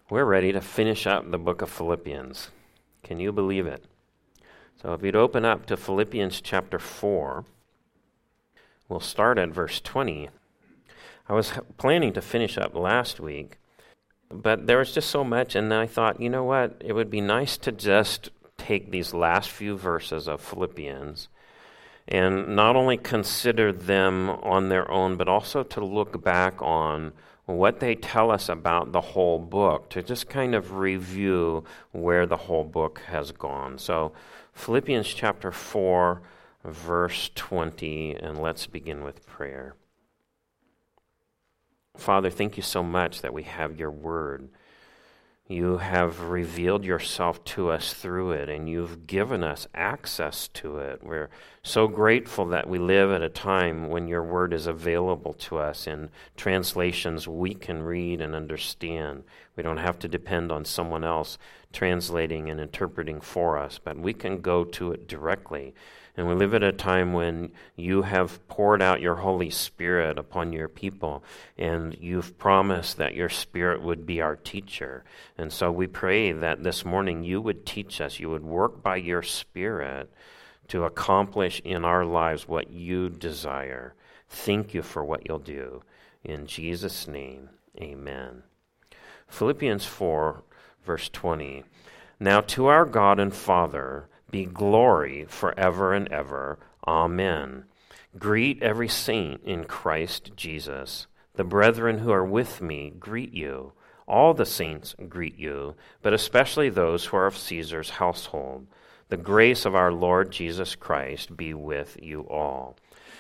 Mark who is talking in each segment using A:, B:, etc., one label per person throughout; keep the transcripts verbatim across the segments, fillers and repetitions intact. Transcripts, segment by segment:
A: We're ready to finish up the book of Philippians. Can you believe it? So if you'd open up to Philippians chapter four, we'll start at verse twenty. I was planning to finish up last week, but there was just so much, and I thought, you know what? It would be nice to just take these last few verses of Philippians and not only consider them on their own, but also to look back on what they tell us about the whole book, to just kind of review where the whole book has gone. So Philippians chapter four, verse twenty, and let's begin with prayer. Father, thank you so much that we have your word. You have revealed yourself to us through it, and you've given us access to it. We're so grateful that we live at a time when your word is available to us in translations we can read and understand. We don't have to depend on someone else translating and interpreting for us, but we can go to it directly. And we live at a time when you have poured out your Holy Spirit upon your people, and you've promised that your Spirit would be our teacher. And so we pray that this morning you would teach us, you would work by your Spirit to accomplish in our lives what you desire. Thank you for what you'll do. In Jesus' name, amen. Philippians four, verse twenty. Now to our God and Father be glory forever and ever. Amen. Greet every saint in Christ Jesus. The brethren who are with me greet you. All the saints greet you, but especially those who are of Caesar's household. The grace of our Lord Jesus Christ be with you all.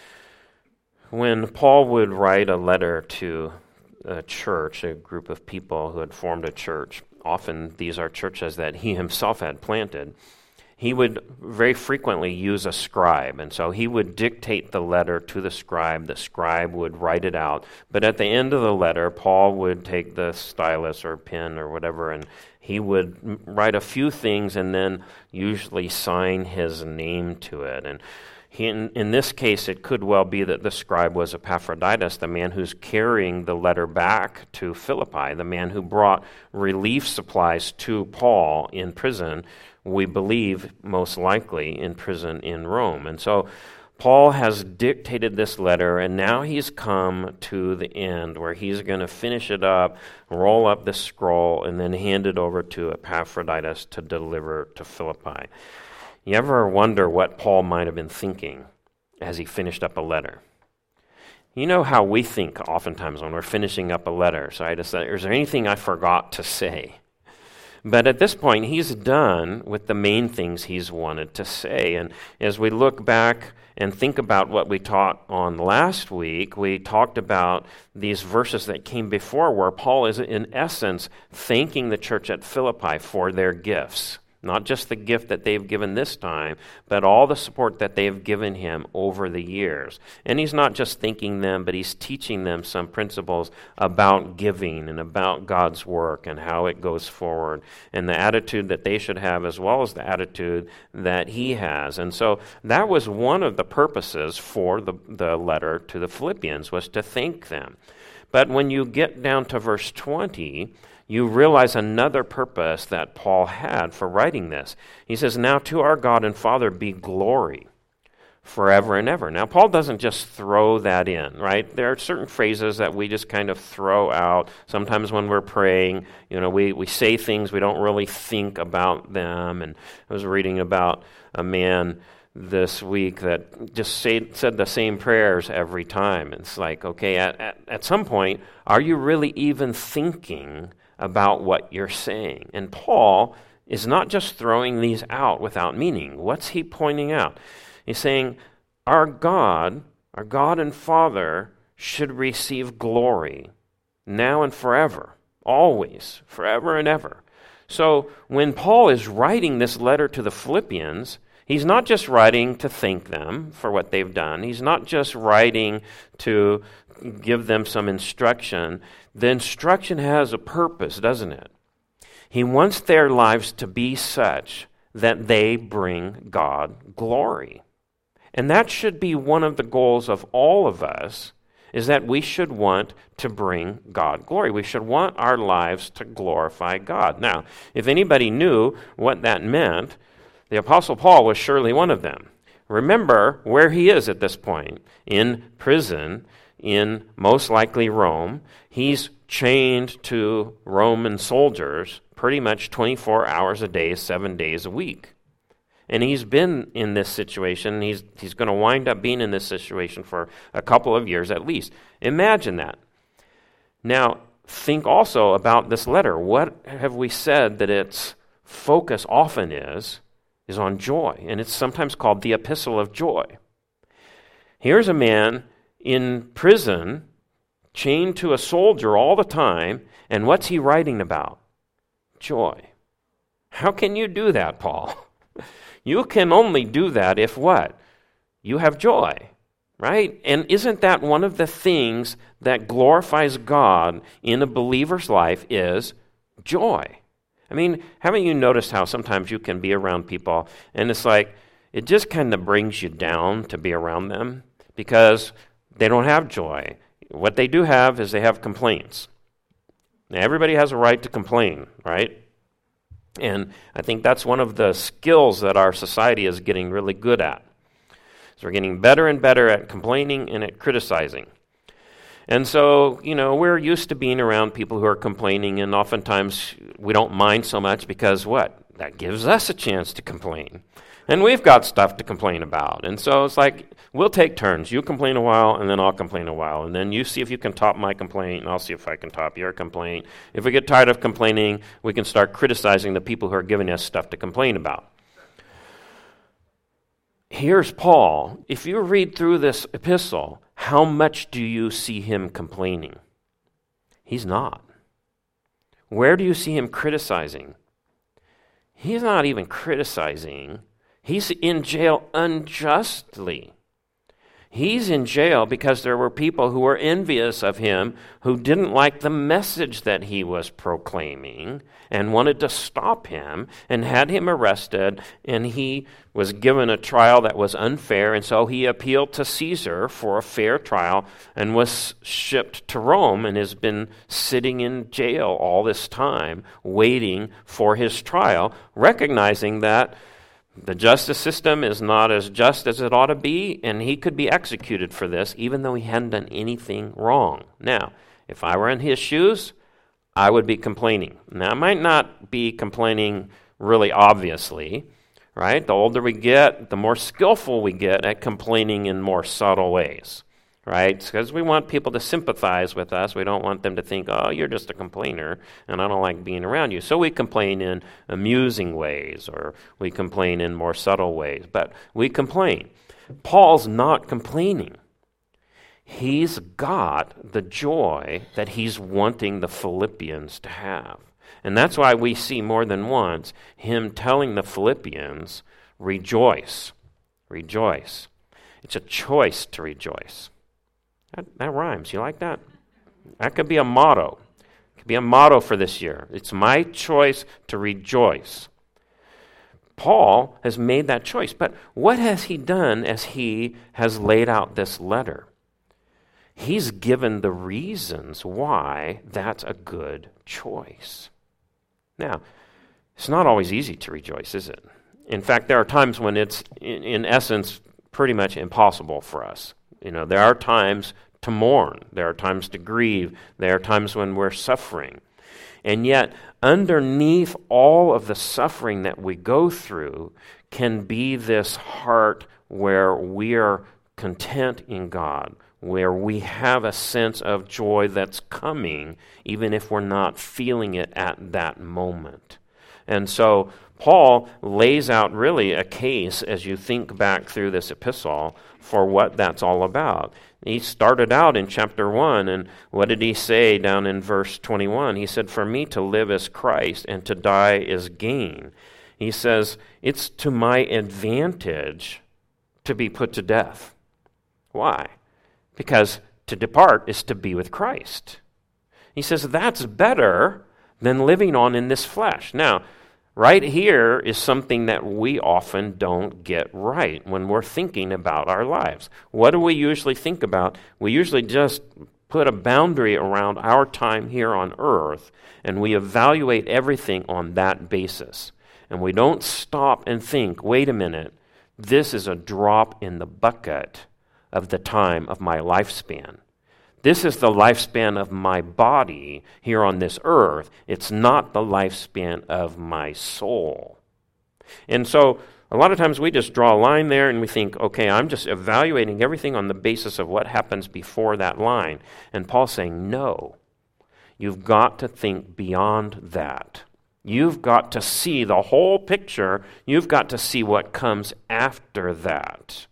A: When Paul would write a letter to a church, a group of people who had formed a church, often these are churches that he himself had planted, he would very frequently use a scribe, and so he would dictate the letter to the scribe. The scribe would write it out, but at the end of the letter, Paul would take the stylus or pen or whatever, and he would write a few things and then usually sign his name to it. And he, in, in this case, it could well be that the scribe was Epaphroditus, the man who's carrying the letter back to Philippi, the man who brought relief supplies to Paul in prison, we believe most likely in prison in Rome. And so Paul has dictated this letter, and now he's come to the end where he's going to finish it up, roll up the scroll, and then hand it over to Epaphroditus to deliver to Philippi. You ever wonder what Paul might have been thinking as he finished up a letter? You know how we think oftentimes when we're finishing up a letter. So I just said, is there anything I forgot to say? But at this point, he's done with the main things he's wanted to say. And as we look back and think about what we taught on last week, we talked about these verses that came before where Paul is, in essence, thanking the church at Philippi for their gifts. Not just the gift that they've given this time, but all the support that they've given him over the years. And he's not just thanking them, but he's teaching them some principles about giving and about God's work and how it goes forward, and the attitude that they should have as well as the attitude that he has. And so that was one of the purposes for the, the letter to the Philippians, was to thank them. But when you get down to verse twenty, you realize another purpose that Paul had for writing this. He says, now to our God and Father be glory forever and ever. Now, Paul doesn't just throw that in, right? There are certain phrases that we just kind of throw out. Sometimes when we're praying, you know, we, we say things, we don't really think about them. And I was reading about a man this week that just say, said the same prayers every time. It's like, okay, at, at, at some point, are you really even thinking about what you're saying? And Paul is not just throwing these out without meaning. What's he pointing out? He's saying, our God, our God and Father should receive glory now and forever, always, forever and ever. So when Paul is writing this letter to the Philippians, he's not just writing to thank them for what they've done. He's not just writing to give them some instruction. The instruction has a purpose, doesn't it? He wants their lives to be such that they bring God glory. And that should be one of the goals of all of us is that we should want to bring God glory. We should want our lives to glorify God. Now, if anybody knew what that meant, the Apostle Paul was surely one of them. Remember where he is at this point, in prison, in most likely Rome. He's chained to Roman soldiers pretty much twenty-four hours a day, seven days a week. And he's been in this situation. He's, he's going to wind up being in this situation for a couple of years at least. Imagine that. Now, think also about this letter. What have we said that its focus often is? Is on joy. And it's sometimes called the Epistle of Joy. Here's a man in prison, chained to a soldier all the time, and what's he writing about? Joy. How can you do that, Paul? You can only do that if what? You have joy, right? And isn't that one of the things that glorifies God in a believer's life is joy? I mean, haven't you noticed how sometimes you can be around people and it's like, it just kind of brings you down to be around them because they don't have joy. What they do have is they have complaints. Now, everybody has a right to complain, right? And I think that's one of the skills that our society is getting really good at. So we're getting better and better at complaining and at criticizing. And so, you know, we're used to being around people who are complaining, and oftentimes we don't mind so much because what? That gives us a chance to complain. And we've got stuff to complain about. And so it's like, we'll take turns. You complain a while, and then I'll complain a while. And then you see if you can top my complaint, and I'll see if I can top your complaint. If we get tired of complaining, we can start criticizing the people who are giving us stuff to complain about. Here's Paul. If you read through this epistle, how much do you see him complaining? He's not. Where do you see him criticizing? He's not even criticizing. He's in jail unjustly. He's in jail because there were people who were envious of him, who didn't like the message that he was proclaiming and wanted to stop him and had him arrested, and he was given a trial that was unfair, and so he appealed to Caesar for a fair trial and was shipped to Rome and has been sitting in jail all this time waiting for his trial, recognizing that the justice system is not as just as it ought to be, and he could be executed for this, even though he hadn't done anything wrong. Now, if I were in his shoes, I would be complaining. Now, I might not be complaining really obviously, right? The older we get, the more skillful we get at complaining in more subtle ways, right? Because we want people to sympathize with us. We don't want them to think, oh, you're just a complainer, and I don't like being around you. So we complain in amusing ways, or we complain in more subtle ways. But we complain. Paul's not complaining. He's got the joy that he's wanting the Philippians to have. And that's why we see more than once him telling the Philippians, rejoice, rejoice. It's a choice to rejoice. That, that rhymes. You like that? That could be a motto. It could be a motto for this year. It's my choice to rejoice. Paul has made that choice. But what has he done as he has laid out this letter? He's given the reasons why that's a good choice. Now, it's not always easy to rejoice, is it? In fact, there are times when it's, in, in essence, pretty much impossible for us. You know, there are times to mourn. There are times to grieve. There are times when we're suffering. And yet, underneath all of the suffering that we go through can be this heart where we are content in God, where we have a sense of joy that's coming, even if we're not feeling it at that moment. And so Paul lays out really a case as you think back through this epistle for what that's all about. He started out in chapter one, and what did he say down in verse twenty-one? He said, for me to live is Christ, and to die is gain. He says, it's to my advantage to be put to death. Why? Because to depart is to be with Christ. He says, that's better than living on in this flesh. Now, Right here is something that we often don't get right when we're thinking about our lives. What do we usually think about? We usually just put a boundary around our time here on earth, and we evaluate everything on that basis. And we don't stop and think, wait a minute, this is a drop in the bucket of the time of my lifespan. This is the lifespan of my body here on this earth. It's not the lifespan of my soul. And so a lot of times we just draw a line there and we think, okay, I'm just evaluating everything on the basis of what happens before that line. And Paul's saying, no, you've got to think beyond that. You've got to see the whole picture. You've got to see what comes after that.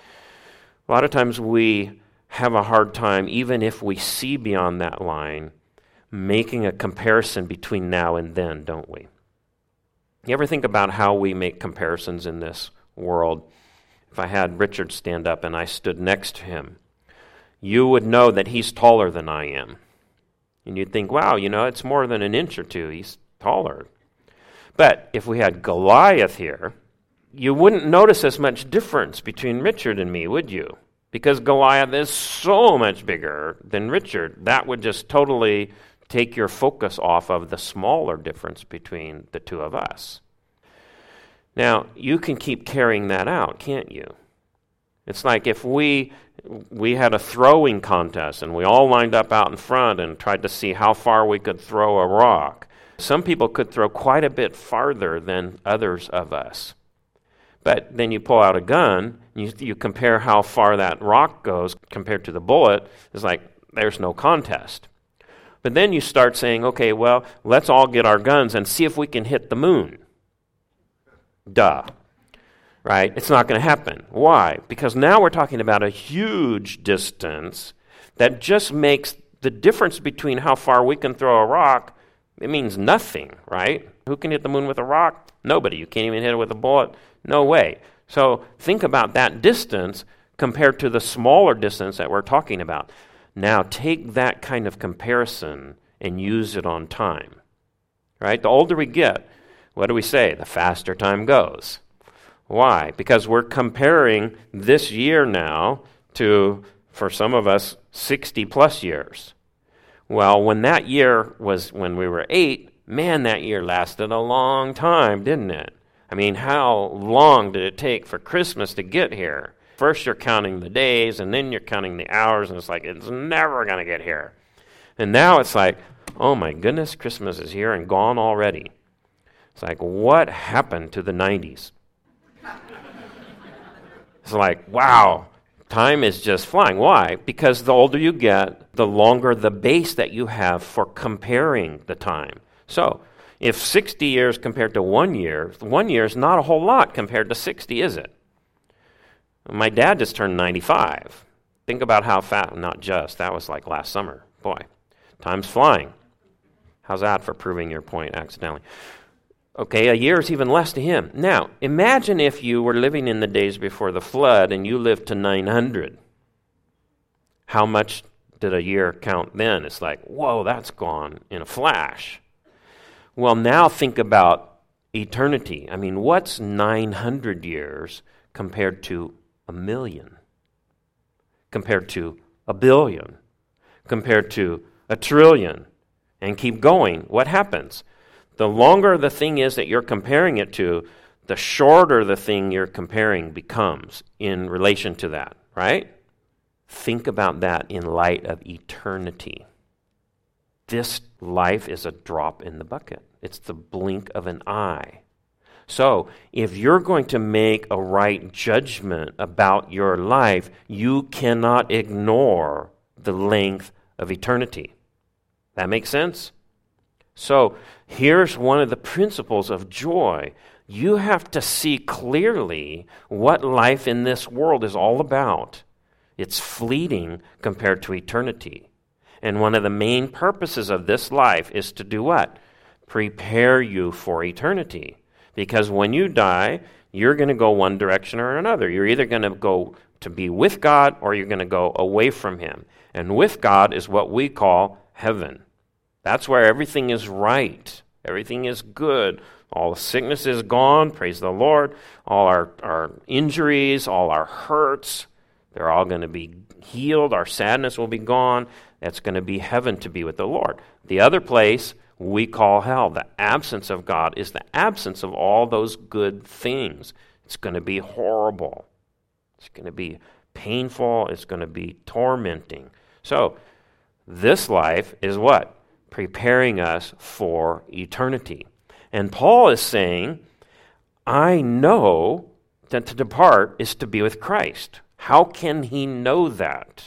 A: A lot of times we have a hard time, even if we see beyond that line, making a comparison between now and then, don't we? You ever think about how we make comparisons in this world? If I had Richard stand up and I stood next to him, you would know that he's taller than I am. And you'd think, wow, you know, it's more than an inch or two. He's taller. But if we had Goliath here, you wouldn't notice as much difference between Richard and me, would you? Because Goliath is so much bigger than Richard. That would just totally take your focus off of the smaller difference between the two of us. Now, you can keep carrying that out, can't you? It's like if we we had a throwing contest and we all lined up out in front and tried to see how far we could throw a rock. Some people could throw quite a bit farther than others of us. But then you pull out a gun, you, you compare how far that rock goes compared to the bullet, it's like there's no contest. But then you start saying, okay, well, let's all get our guns and see if we can hit the moon. Duh. Right? It's not going to happen. Why? Because now we're talking about a huge distance that just makes the difference between how far we can throw a rock, it means nothing, right? Who can hit the moon with a rock? Nobody. You can't even hit it with a bullet. No way. So think about that distance compared to the smaller distance that we're talking about. Now take that kind of comparison and use it on time. Right? The older we get, what do we say? The faster time goes. Why? Because we're comparing this year now to, for some of us, sixty plus years. Well, when that year was when we were eight, man, that year lasted a long time, didn't it? I mean, how long did it take for Christmas to get here? First you're counting the days, and then you're counting the hours, and it's like, it's never going to get here. And now it's like, oh my goodness, Christmas is here and gone already. It's like, what happened to the nineties? It's like, wow, time is just flying. Why? Because the older you get, the longer the base that you have for comparing the time. So, if sixty years compared to one year, one year is not a whole lot compared to sixty, is it? My dad just turned ninety-five. Think about how fast, not just, that was like last summer. Boy, time's flying. How's that for proving your point accidentally? Okay, a year is even less to him. Now, imagine if you were living in the days before the flood and you lived to nine hundred. How much did a year count then? It's like, whoa, that's gone in a flash. Well, now think about eternity. I mean, what's nine hundred years compared to a million? Compared to a billion? Compared to a trillion? And keep going. What happens? The longer the thing is that you're comparing it to, the shorter the thing you're comparing becomes in relation to that, right? Think about that in light of eternity. This life is a drop in the bucket. It's the blink of an eye. So, if you're going to make a right judgment about your life, you cannot ignore the length of eternity. That makes sense? So, here's one of the principles of joy. You have to see clearly what life in this world is all about. It's fleeting compared to eternity. And one of the main purposes of this life is to do what? Prepare you for eternity. Because when you die, you're going to go one direction or another. You're either going to go to be with God or you're going to go away from Him. And with God is what we call heaven. That's where everything is right. Everything is good. All the sickness is gone. Praise the Lord. All our, our injuries, all our hurts, they're all going to be healed. Our sadness will be gone. That's going to be heaven to be with the Lord. The other place we call hell. The absence of God is the absence of all those good things. It's going to be horrible. It's going to be painful. It's going to be tormenting. So, this life is what? Preparing us for eternity. And Paul is saying, I know that to depart is to be with Christ. How can he know that?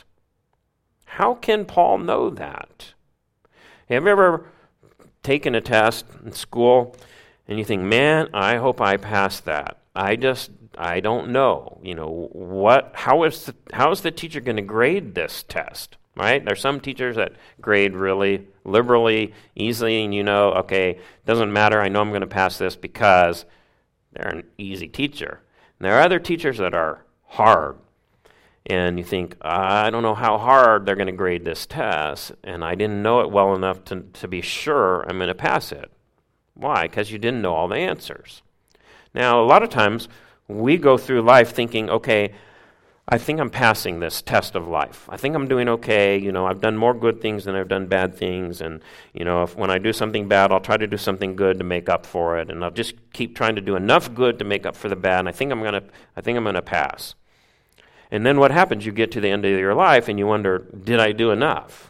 A: How can Paul know that? Have you ever taken a test in school and you think, man, I hope I pass that. I just, I don't know. You know, what, how is the, how is the teacher going to grade this test? Right? There's some teachers that grade really liberally, easily, and you know, okay, doesn't matter, I know I'm going to pass this because they're an easy teacher. And there are other teachers that are hard. And you think, I don't know how hard they're going to grade this test, and I didn't know it well enough to, to be sure I'm going to pass it. Why? Because you didn't know all the answers. Now, a lot of times, we go through life thinking, okay, I think I'm passing this test of life. I think I'm doing okay. You know, I've done more good things than I've done bad things. And, you know, if, when I do something bad, I'll try to do something good to make up for it. And I'll just keep trying to do enough good to make up for the bad. And I think I'm going to, I think I'm going to pass. And then what happens? You get to the end of your life and you wonder, did I do enough?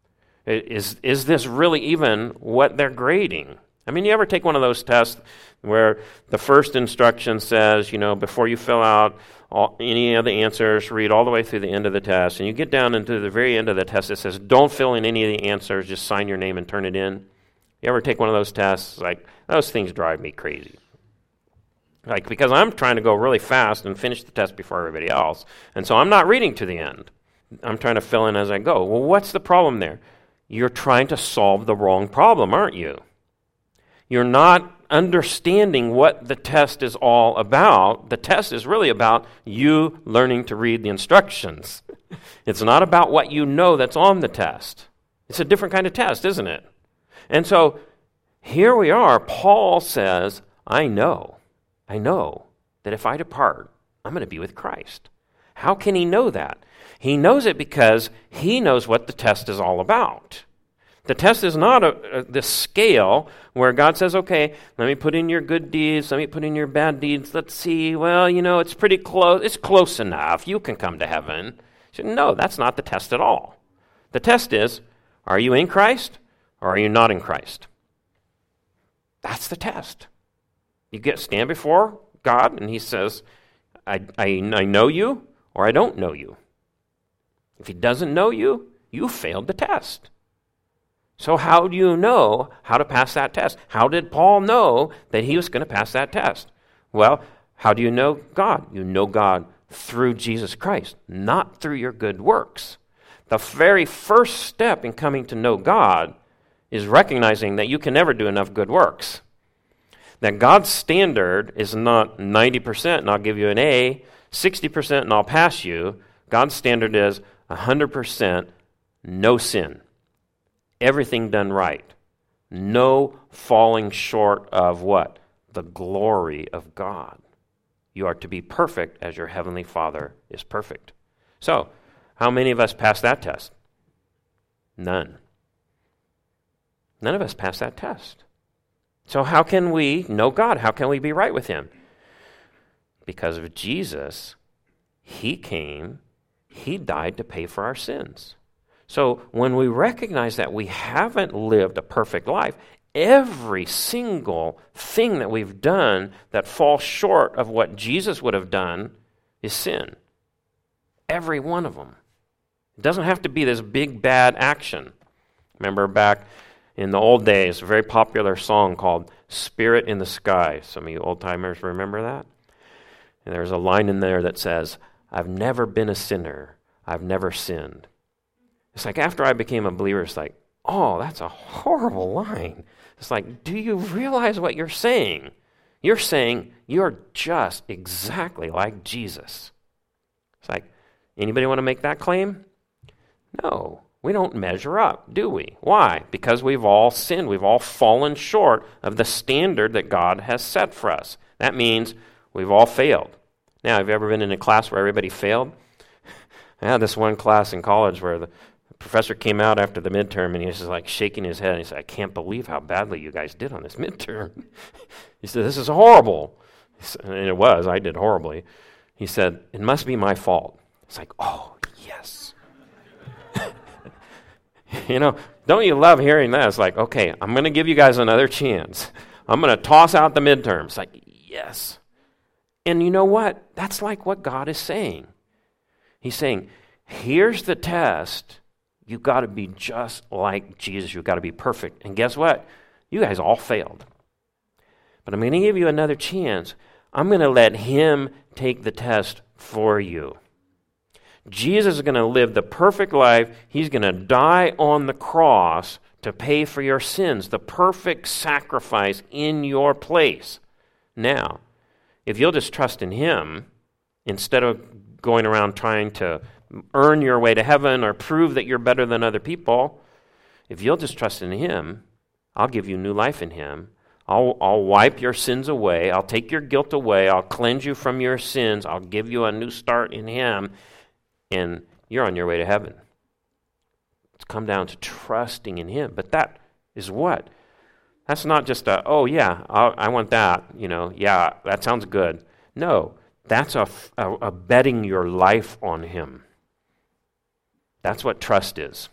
A: Is, is this really even what they're grading? I mean, you ever take one of those tests where the first instruction says, you know, before you fill out all, any of the answers, read all the way through the end of the test, and you get down into the very end of the test, it says, don't fill in any of the answers, just sign your name and turn it in. You ever take one of those tests? Like, those things drive me crazy. Like, because I'm trying to go really fast and finish the test before everybody else, and so I'm not reading to the end. I'm trying to fill in as I go. Well, what's the problem there? You're trying to solve the wrong problem, aren't you? You're not understanding what the test is all about. The test is really about you learning to read the instructions. It's not about what you know that's on the test. It's a different kind of test, isn't it? And so here we are. Paul says, I know, I know that if I depart, I'm going to be with Christ. How can he know that? He knows it because he knows what the test is all about. The test is not a, a, this scale where God says, okay, let me put in your good deeds, let me put in your bad deeds, let's see, well, you know, it's pretty close, it's close enough, you can come to heaven. Said, no, that's not the test at all. The test is, are you in Christ or are you not in Christ? That's the test. You get stand before God and he says, I, I, I know you or I don't know you. If he doesn't know you, you failed the test. So how do you know how to pass that test? How did Paul know that he was going to pass that test? Well, how do you know God? You know God through Jesus Christ, not through your good works. The very first step in coming to know God is recognizing that you can never do enough good works. That God's standard is not ninety percent and I'll give you an A, sixty percent and I'll pass you. God's standard is one hundred percent no sin. Everything done right. No falling short of what? The glory of God. You are to be perfect as your heavenly Father is perfect. So, how many of us pass that test? None. None of us pass that test. So how can we know God? How can we be right with him? Because of Jesus, he came, he died to pay for our sins. So when we recognize that we haven't lived a perfect life, every single thing that we've done that falls short of what Jesus would have done is sin. Every one of them. It doesn't have to be this big bad action. Remember back in the old days, a very popular song called Spirit in the Sky. Some of you old-timers remember that? And there's a line in there that says, I've never been a sinner. I've never sinned. It's like after I became a believer, it's like, oh, that's a horrible line. It's like, do you realize what you're saying? You're saying you're just exactly like Jesus. It's like, anybody want to make that claim? No. We don't measure up, do we? Why? Because we've all sinned. We've all fallen short of the standard that God has set for us. That means we've all failed. Now, have you ever been in a class where everybody failed? I had this one class in college where the professor came out after the midterm and he was just like shaking his head. And he said, I can't believe how badly you guys did on this midterm. He said, this is horrible. And it was. I did horribly. He said, it must be my fault. It's like, oh, yes. You know, don't you love hearing that? It's like, okay, I'm going to give you guys another chance. I'm going to toss out the midterms. It's like, yes. And you know what? That's like what God is saying. He's saying, here's the test. You've got to be just like Jesus. You've got to be perfect. And guess what? You guys all failed. But I'm going to give you another chance. I'm going to let him take the test for you. Jesus is going to live the perfect life. He's going to die on the cross to pay for your sins, the perfect sacrifice in your place. Now, if you'll just trust in him, instead of going around trying to earn your way to heaven or prove that you're better than other people, if you'll just trust in him, I'll give you new life in him. I'll, I'll wipe your sins away. I'll take your guilt away. I'll cleanse you from your sins. I'll give you a new start in him. And you're on your way to heaven. It's come down to trusting in him. But that is what? That's not just a, oh yeah, I'll, I want that. You know, yeah, that sounds good. No, that's a, a, a betting your life on him. That's what trust is.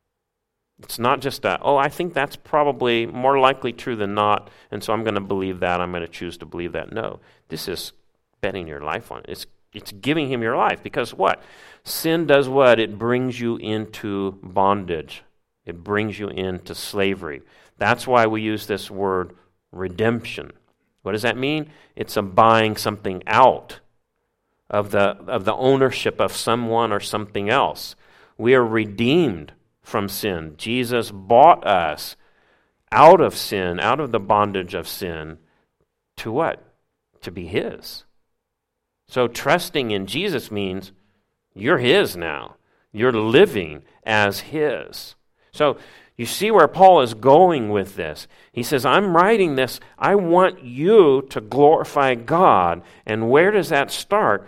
A: It's not just a, oh, I think that's probably more likely true than not, and so I'm going to believe that. I'm going to choose to believe that. No, this is betting your life on it. It's It's giving him your life. Because what? Sin does what? It brings you into bondage. It brings you into slavery. That's why we use this word redemption. What does that mean? It's a buying something out of the, of the ownership of someone or something else. We are redeemed from sin. Jesus bought us out of sin, out of the bondage of sin, to what? To be his. So trusting in Jesus means you're his now. You're living as his. So you see where Paul is going with this. He says, I'm writing this. I want you to glorify God. And where does that start?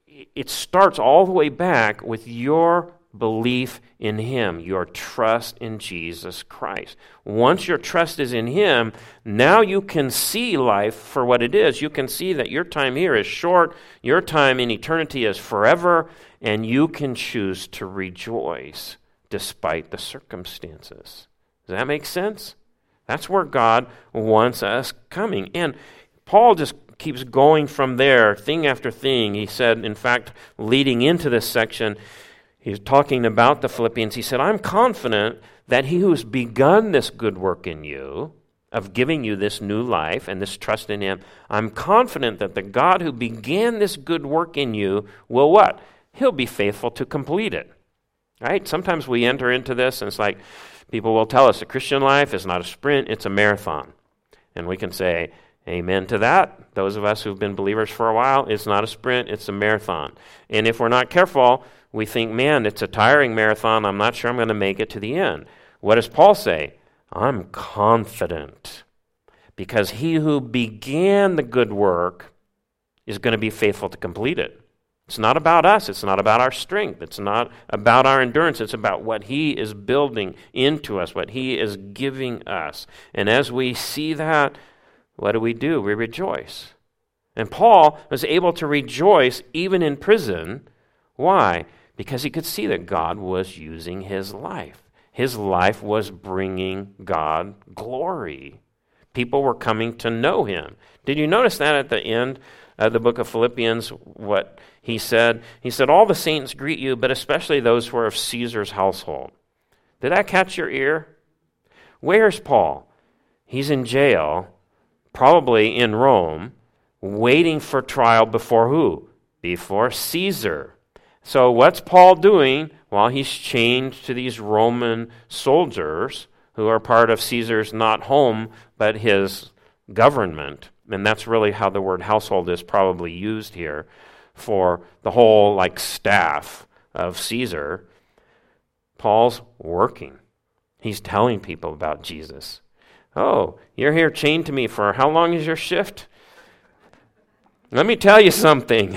A: It starts all the way back with your belief in him, your trust in Jesus Christ. Once your trust is in him, now you can see life for what it is. You can see that your time here is short, your time in eternity is forever, and you can choose to rejoice despite the circumstances. Does that make sense? That's where God wants us coming. And Paul just keeps going from there, thing after thing. He said, in fact, leading into this section, he's talking about the Philippians. He said, I'm confident that he who's begun this good work in you, of giving you this new life and this trust in him, I'm confident that the God who began this good work in you will what? He'll be faithful to complete it. Right? Sometimes we enter into this and it's like, people will tell us the Christian life is not a sprint, it's a marathon. And we can say, amen to that. Those of us who've been believers for a while, it's not a sprint, it's a marathon. And if we're not careful, we think, man, it's a tiring marathon. I'm not sure I'm going to make it to the end. What does Paul say? I'm confident because he who began the good work is going to be faithful to complete it. It's not about us. It's not about our strength. It's not about our endurance. It's about what he is building into us, what he is giving us. And as we see that, what do we do? We rejoice. And Paul was able to rejoice even in prison. Why? Because he could see that God was using his life. His life was bringing God glory. People were coming to know him. Did you notice that at the end of the book of Philippians, what he said? He said, all the saints greet you, but especially those who are of Caesar's household. Did that catch your ear? Where's Paul? He's in jail, probably in Rome, waiting for trial before who? Before Caesar. So what's Paul doing while he's chained to these Roman soldiers who are part of Caesar's not home, but his government? And that's really how the word household is probably used here for the whole like staff of Caesar. Paul's working. He's telling people about Jesus. Oh, you're here chained to me for how long is your shift? Let me tell you something.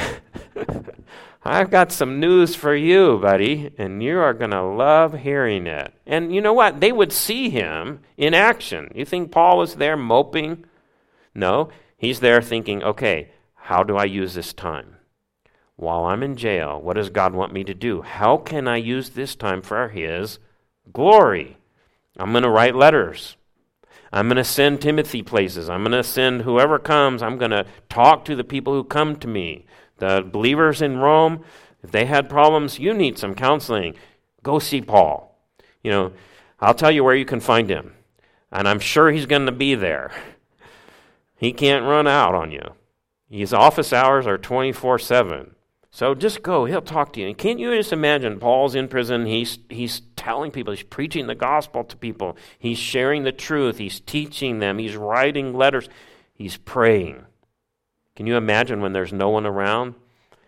A: I've got some news for you, buddy, and you are going to love hearing it. And you know what? They would see him in action. You think Paul was there moping? No, he's there thinking, okay, how do I use this time? While I'm in jail, what does God want me to do? How can I use this time for his glory? I'm going to write letters. I'm going to send Timothy places. I'm going to send whoever comes. I'm going to talk to the people who come to me. The believers in Rome, if they had problems, you need some counseling. Go see Paul. You know, I'll tell you where you can find him. And I'm sure he's going to be there. He can't run out on you. His office hours are twenty-four seven. So just go. He'll talk to you. And can't you just imagine Paul's in prison. He's, he's telling people. He's preaching the gospel to people. He's sharing the truth. He's teaching them. He's writing letters. He's praying. Can you imagine when there's no one around?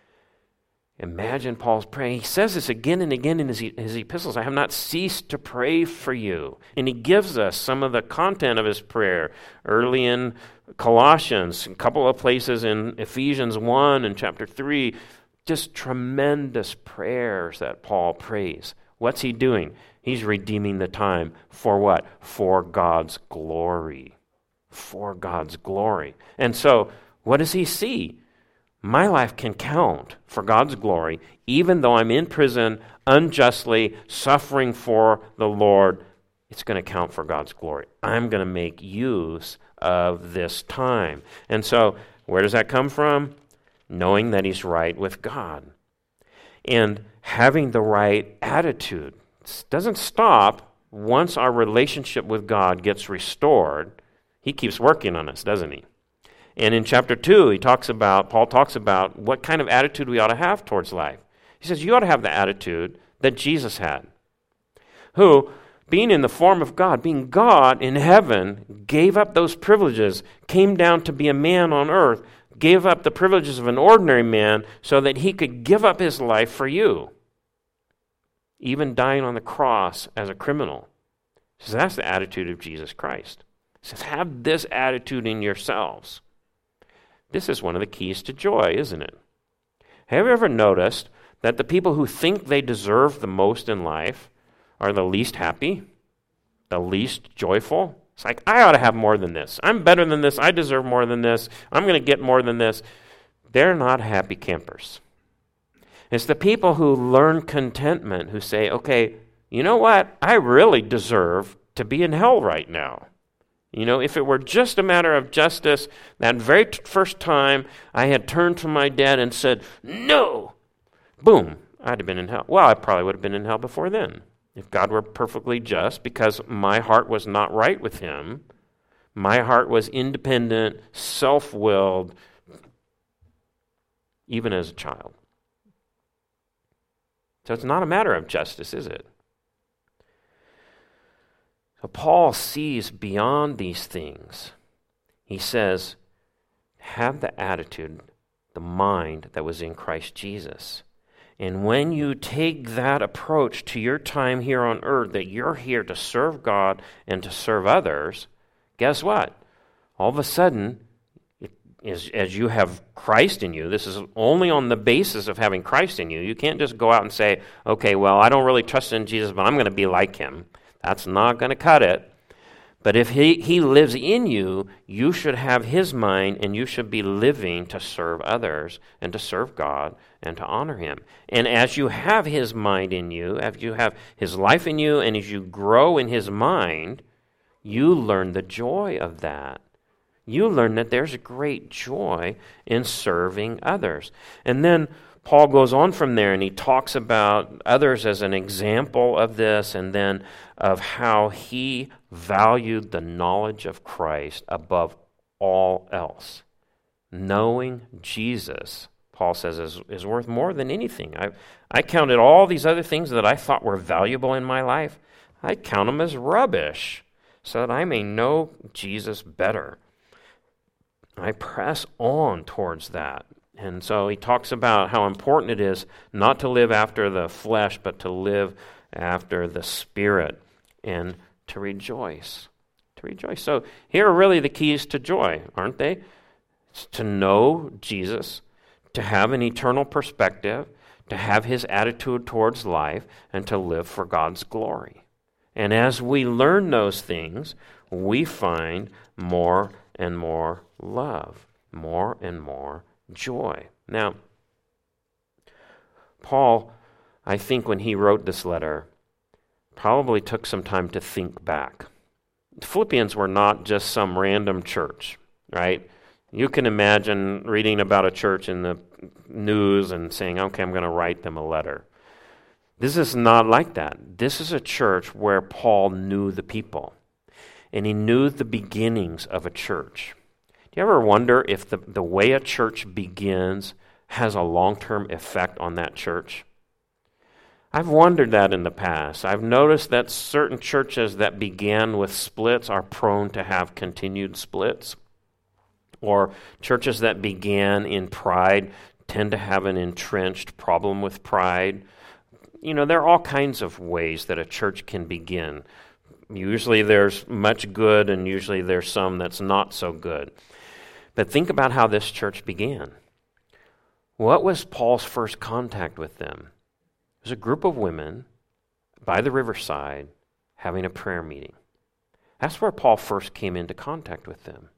A: Imagine Paul's praying. He says this again and again in his, his epistles. I have not ceased to pray for you. And he gives us some of the content of his prayer early in Colossians, a couple of places in Ephesians one and chapter three. Just tremendous prayers that Paul prays. What's he doing? He's redeeming the time. For what? For God's glory. For God's glory. And so, what does he see? My life can count for God's glory, even though I'm in prison, unjustly, suffering for the Lord. It's going to count for God's glory. I'm going to make use of this time. And so, where does that come from? Knowing that he's right with God. And having the right attitude. It doesn't stop once our relationship with God gets restored. He keeps working on us, doesn't he? And in chapter two, he talks about, Paul talks about what kind of attitude we ought to have towards life. He says, you ought to have the attitude that Jesus had, who, being in the form of God, being God in heaven, gave up those privileges, came down to be a man on earth, gave up the privileges of an ordinary man so that he could give up his life for you, even dying on the cross as a criminal. He says, that's the attitude of Jesus Christ. He says, have this attitude in yourselves. This is one of the keys to joy, isn't it? Have you ever noticed that the people who think they deserve the most in life are the least happy, the least joyful? It's like, I ought to have more than this. I'm better than this. I deserve more than this. I'm going to get more than this. They're not happy campers. It's the people who learn contentment, who say, okay, you know what? I really deserve to be in hell right now. You know, if it were just a matter of justice, that very t- first time I had turned to my dad and said, no, boom, I'd have been in hell. Well, I probably would have been in hell before then. If God were perfectly just, because my heart was not right with him, my heart was independent, self-willed, even as a child. So it's not a matter of justice, is it? So Paul sees beyond these things. He says, have the attitude, the mind that was in Christ Jesus. And when you take that approach to your time here on earth, that you're here to serve God and to serve others, guess what? All of a sudden, it is, as you have Christ in you, this is only on the basis of having Christ in you. You can't just go out and say, okay, well, I don't really trust in Jesus, but I'm going to be like him. That's not going to cut it. But if he, he lives in you, you should have his mind, and you should be living to serve others and to serve God and to honor him. And as you have his mind in you, as you have his life in you, and as you grow in his mind, you learn the joy of that. You learn that there's a great joy in serving others. And then Paul goes on from there, and he talks about others as an example of this, and then of how he valued the knowledge of Christ above all else. Knowing Jesus, Paul says, is, is worth more than anything. I, I counted all these other things that I thought were valuable in my life. I count them as rubbish so that I may know Jesus better. I press on towards that. And so he talks about how important it is not to live after the flesh, but to live after the Spirit, and to rejoice. To rejoice. So here are really the keys to joy, aren't they? It's to know Jesus, to have an eternal perspective, to have his attitude towards life, and to live for God's glory. And as we learn those things, we find more and more love, more and more joy. Now, Paul, I think when he wrote this letter, probably took some time to think back. The Philippians were not just some random church, right? You can imagine reading about a church in the news and saying, okay, I'm going to write them a letter. This is not like that. This is a church where Paul knew the people, and he knew the beginnings of a church. Do you ever wonder if the, the way a church begins has a long-term effect on that church? I've wondered that in the past. I've noticed that certain churches that began with splits are prone to have continued splits. Or churches that began in pride tend to have an entrenched problem with pride. You know, there are all kinds of ways that a church can begin. Usually there's much good, and usually there's some that's not so good. But think about how this church began. What was Paul's first contact with them? It was a group of women by the riverside having a prayer meeting. That's where Paul first came into contact with them.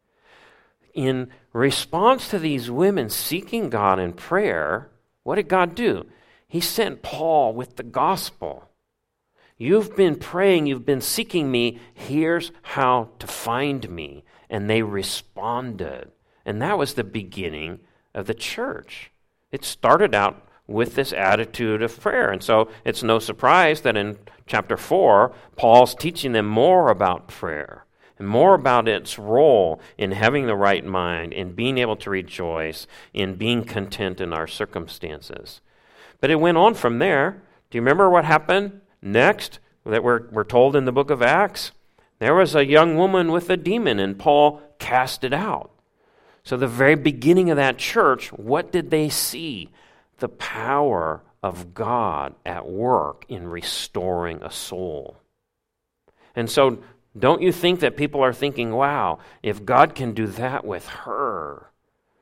A: In response to these women seeking God in prayer, what did God do? He sent Paul with the gospel. You've been praying, you've been seeking me, here's how to find me. And they responded. And that was the beginning of the church. It started out with this attitude of prayer. And so it's no surprise that in chapter four, Paul's teaching them more about prayer and more about its role in having the right mind, in being able to rejoice, in being content in our circumstances. But it went on from there. Do you remember what happened next that we're, we're told in the book of Acts? There was a young woman with a demon, and Paul cast it out. So the very beginning of that church, what did they see? The power of God at work in restoring a soul. And so don't you think that people are thinking, wow, if God can do that with her,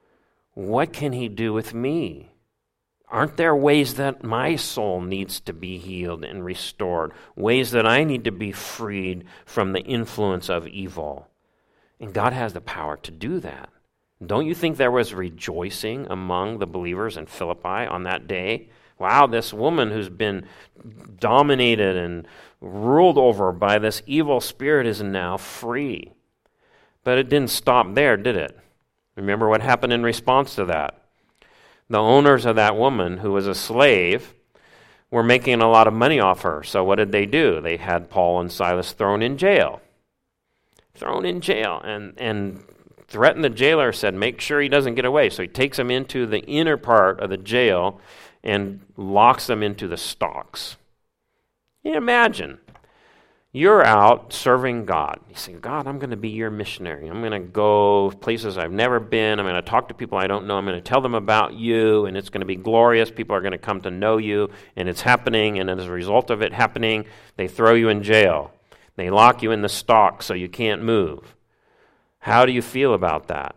A: what can he do with me? Aren't there ways that my soul needs to be healed and restored? Ways that I need to be freed from the influence of evil? And God has the power to do that. Don't you think there was rejoicing among the believers in Philippi on that day? Wow, this woman who's been dominated and ruled over by this evil spirit is now free. But it didn't stop there, did it? Remember what happened in response to that? The owners of that woman, who was a slave, were making a lot of money off her. So what did they do? They had Paul and Silas thrown in jail. Thrown in jail. And, and threatened the jailer, said, make sure he doesn't get away. So he takes them into the inner part of the jail and locks them into the stocks. You imagine, you're out serving God. You say, God, I'm going to be your missionary. I'm going to go places I've never been. I'm going to talk to people I don't know. I'm going to tell them about you, and it's going to be glorious. People are going to come to know you, and it's happening, and as a result of it happening, they throw you in jail. They lock you in the stocks so you can't move. How do you feel about that?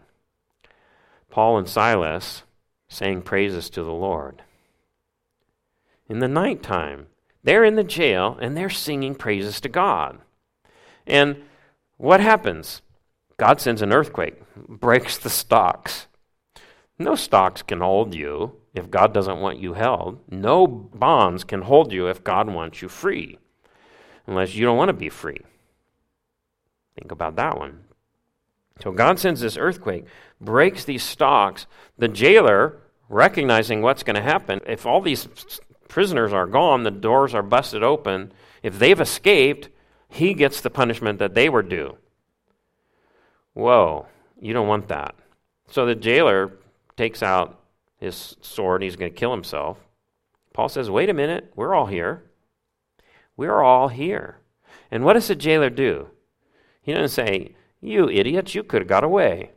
A: Paul and Silas sang praises to the Lord. In the nighttime, they're in the jail, and they're singing praises to God. And what happens? God sends an earthquake, breaks the stocks. No stocks can hold you if God doesn't want you held. No bonds can hold you if God wants you free, unless you don't want to be free. Think about that one. So God sends this earthquake, breaks these stocks. The jailer, recognizing what's going to happen, if all these prisoners are gone, the doors are busted open, if they've escaped, he gets the punishment that they were due. Whoa, you don't want that. So the jailer takes out his sword, he's going to kill himself. Paul says, wait a minute, we're all here. We're all here. And what does the jailer do? He doesn't say, you idiots, you could have got away.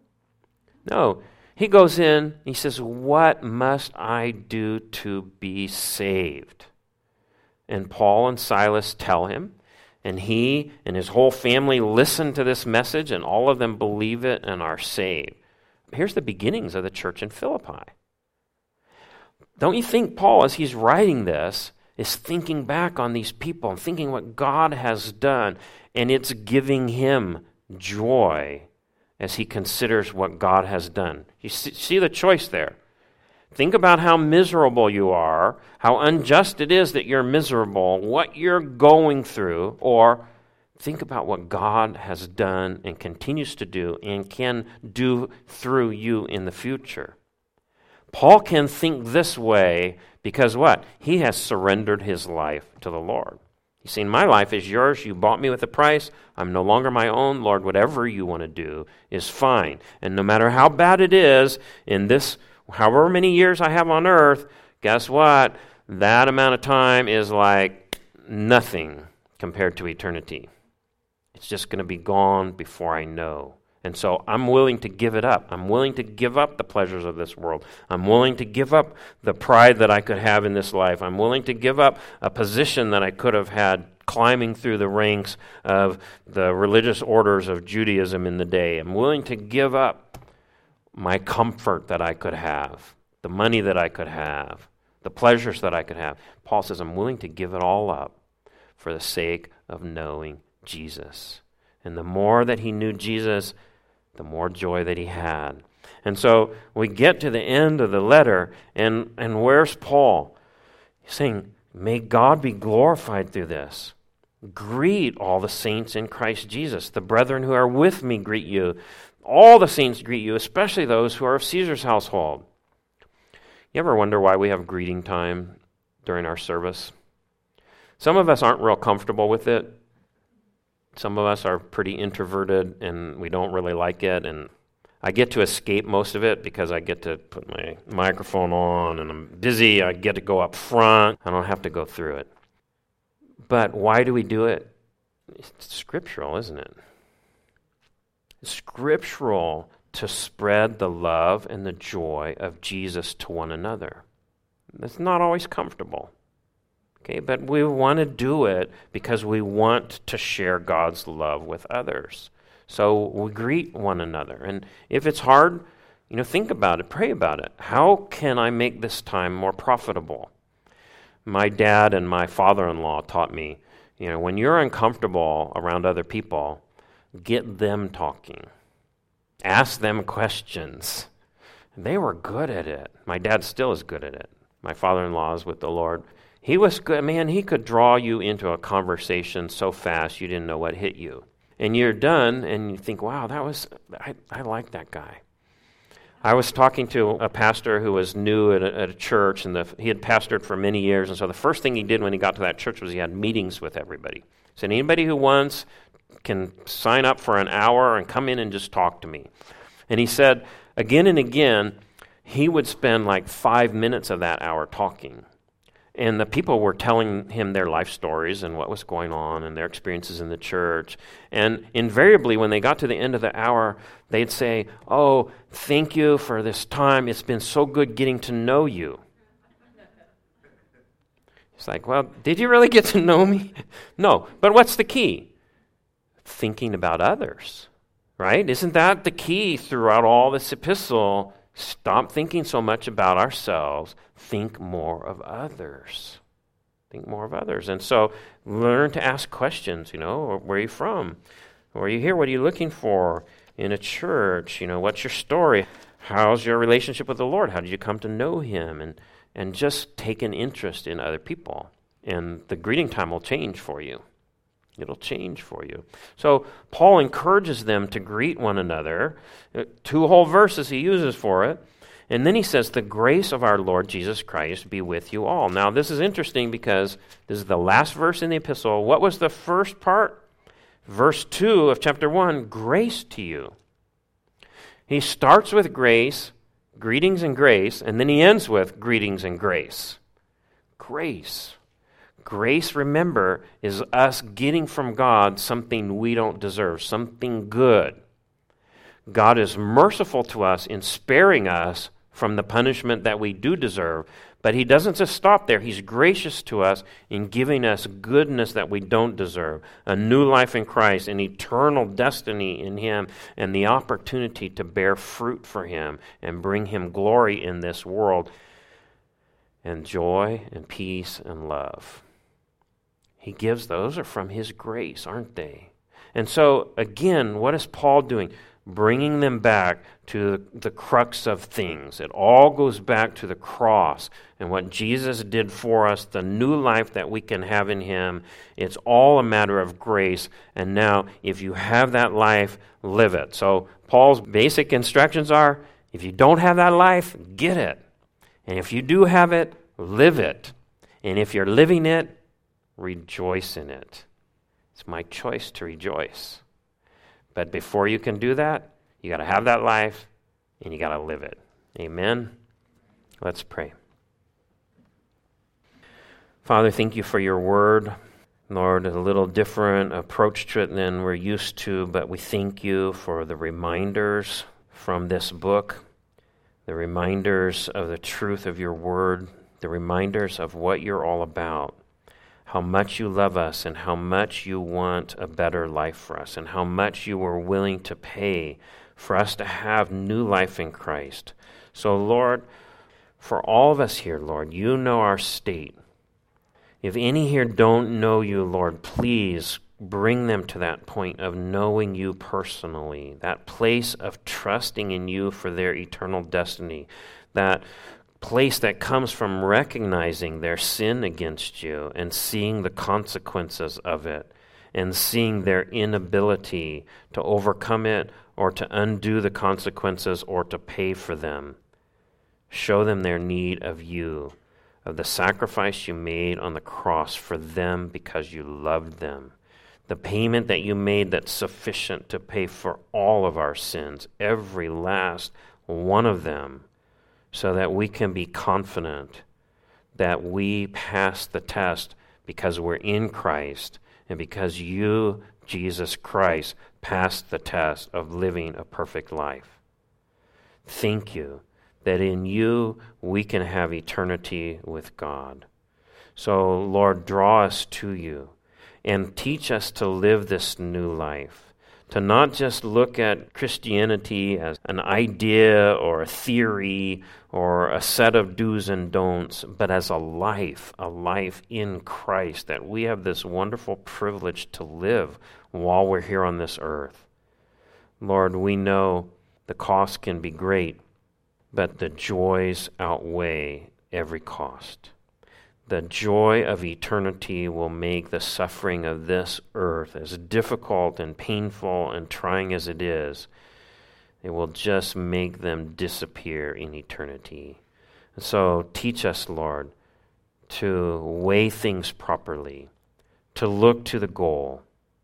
A: No, he goes in, he says, what must I do to be saved? And Paul and Silas tell him, and he and his whole family listen to this message, and all of them believe it and are saved. Here's the beginnings of the church in Philippi. Don't you think Paul, as he's writing this, is thinking back on these people and thinking what God has done, and it's giving him joy as he considers what God has done. You see the choice there. Think about how miserable you are, how unjust it is that you're miserable, what you're going through, or think about what God has done and continues to do and can do through you in the future. Paul can think this way because what? He has surrendered his life to the Lord. He's saying, my life is yours. You bought me with a price. I'm no longer my own. Lord, whatever you want to do is fine. And no matter how bad it is in this however many years I have on earth, guess what? That amount of time is like nothing compared to eternity. It's just going to be gone before I know. And so I'm willing to give it up. I'm willing to give up the pleasures of this world. I'm willing to give up the pride that I could have in this life. I'm willing to give up a position that I could have had climbing through the ranks of the religious orders of Judaism in the day. I'm willing to give up my comfort that I could have, the money that I could have, the pleasures that I could have. Paul says, I'm willing to give it all up for the sake of knowing Jesus. And the more that he knew Jesus, the more joy that he had. And so we get to the end of the letter, and, and where's Paul? He's saying, may God be glorified through this. Greet all the saints in Christ Jesus. The brethren who are with me greet you. All the saints greet you, especially those who are of Caesar's household. You ever wonder why we have greeting time during our service? Some of us aren't real comfortable with it. Some of us are pretty introverted and we don't really like it. And I get to escape most of it because I get to put my microphone on and I'm busy. I get to go up front. I don't have to go through it. But why do we do it? It's scriptural, isn't it? Scriptural to spread the love and the joy of Jesus to one another. That's not always comfortable. Okay, but we want to do it because we want to share God's love with others. So we greet one another. And if it's hard, you know, think about it, pray about it. How can I make this time more profitable? My dad and my father-in-law taught me, you know, when you're uncomfortable around other people, get them talking. Ask them questions. They were good at it. My dad still is good at it. My father-in-law is with the Lord. He was good. Man, he could draw you into a conversation so fast you didn't know what hit you. And you're done, and you think, wow, that was, I, I like that guy. I was talking to a pastor who was new at a, at a church, and the, he had pastored for many years, and so the first thing he did when he got to that church was he had meetings with everybody. He said, anybody who wants can sign up for an hour and come in and just talk to me. And he said, again and again, he would spend like five minutes of that hour talking. And the people were telling him their life stories and what was going on and their experiences in the church. And invariably, when they got to the end of the hour, they'd say, oh, thank you for this time. It's been so good getting to know you. It's like, well, did you really get to know me? No, but what's the key? Thinking about others, right? Isn't that the key throughout all this epistle? Stop thinking so much about ourselves. Think more of others. Think more of others. And so learn to ask questions, you know, where are you from? Where are you here? What are you looking for in a church? You know, what's your story? How's your relationship with the Lord? How did you come to know him? And, and just take an interest in other people. And the greeting time will change for you. It'll change for you. So Paul encourages them to greet one another. Two whole verses he uses for it. And then he says, the grace of our Lord Jesus Christ be with you all. Now this is interesting because this is the last verse in the epistle. What was the first part? Verse two of chapter one, grace to you. He starts with grace, greetings and grace, and then he ends with greetings and grace. Grace. Grace, remember, is us getting from God something we don't deserve, something good. God is merciful to us in sparing us from the punishment that we do deserve, But he doesn't just stop there. He's gracious to us in giving us goodness that we don't deserve, a new life in Christ, an eternal destiny in him, and the opportunity to bear fruit for him and bring him glory in this world, and joy and peace and love. He gives those are from his grace, aren't they? And so, again, what is Paul doing? Bringing them back to the crux of things. It all goes back to the cross and what Jesus did for us, the new life that we can have in him. It's all a matter of grace. And now, if you have that life, live it. So Paul's basic instructions are, if you don't have that life, get it. And if you do have it, live it. And if you're living it, rejoice in it. It's my choice to rejoice. But before you can do that, you got to have that life and you got to live it. Amen? Let's pray. Father, thank you for your word. Lord, a little different approach to it than we're used to, but we thank you for the reminders from this book, the reminders of the truth of your word, the reminders of what you're all about, how much you love us and how much you want a better life for us and how much you were willing to pay for us to have new life in Christ. So, Lord, for all of us here, Lord, you know our state. If any here don't know you, Lord, please bring them to that point of knowing you personally, that place of trusting in you for their eternal destiny, that place that comes from recognizing their sin against you and seeing the consequences of it and seeing their inability to overcome it or to undo the consequences or to pay for them. Show them their need of you, of the sacrifice you made on the cross for them because you loved them. The payment that you made that's sufficient to pay for all of our sins, every last one of them, so that we can be confident that we pass the test because we're in Christ and because you, Jesus Christ, passed the test of living a perfect life. Thank you that in you we can have eternity with God. So, Lord, draw us to you and teach us to live this new life. To not just look at Christianity as an idea or a theory or a set of do's and don'ts, but as a life, a life in Christ, that we have this wonderful privilege to live while we're here on this earth. Lord, we know the cost can be great, but the joys outweigh every cost. The joy of eternity will make the suffering of this earth, as difficult and painful and trying as it is, it will just make them disappear in eternity. And so teach us, Lord, to weigh things properly, to look to the goal,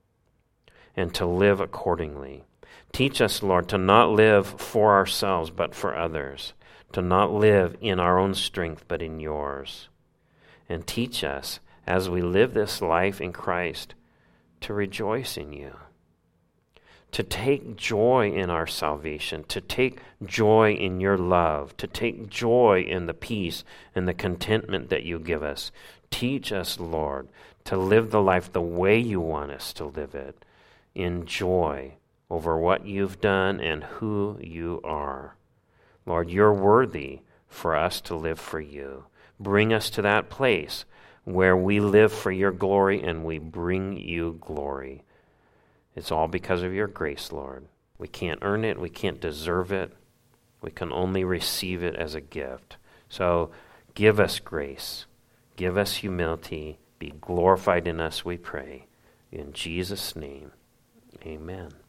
A: and to live accordingly. Teach us, Lord, to not live for ourselves but for others, to not live in our own strength but in yours. And teach us, as we live this life in Christ, to rejoice in you, to take joy in our salvation, to take joy in your love, to take joy in the peace and the contentment that you give us. Teach us, Lord, to live the life the way you want us to live it, in joy over what you've done and who you are. Lord, you're worthy for us to live for you. Bring us to that place where we live for your glory and we bring you glory. It's all because of your grace, Lord. We can't earn it. We can't deserve it. We can only receive it as a gift. So give us grace. Give us humility. Be glorified in us, we pray. In Jesus' name, amen.